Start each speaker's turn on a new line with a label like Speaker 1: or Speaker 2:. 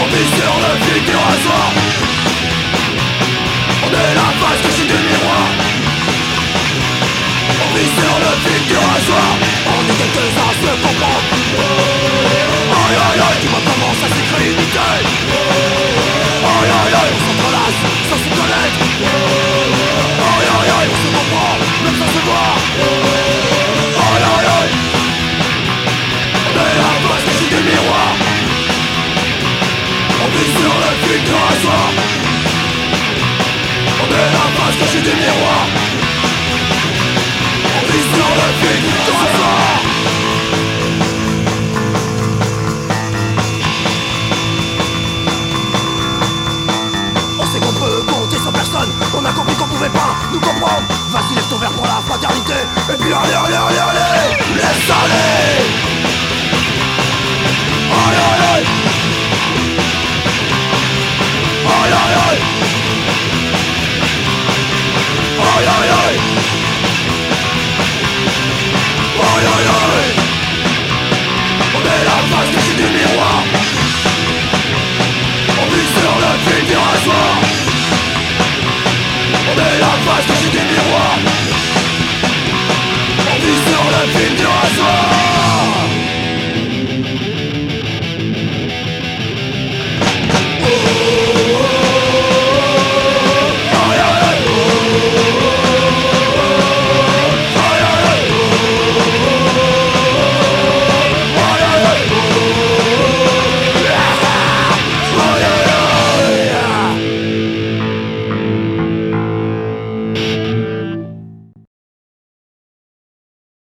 Speaker 1: vit sur le fil du rasoir. On est la face cachée du miroir. On vit sur le fil du rasoir. On est quelques-uns à se comprendre. Aïe aïe aïe, dis-moi comment ça s'écrit nickel. Aïe aïe aïe, on s'entrelace sans se connaître. Aïe aïe aïe, on se comprend même sans se voir. Aïe aïe aïe, on est la face cachée du miroir. On vit sur le fil du rasoir. On est la face cachée du miroir. On vit sur le fil du rasoir.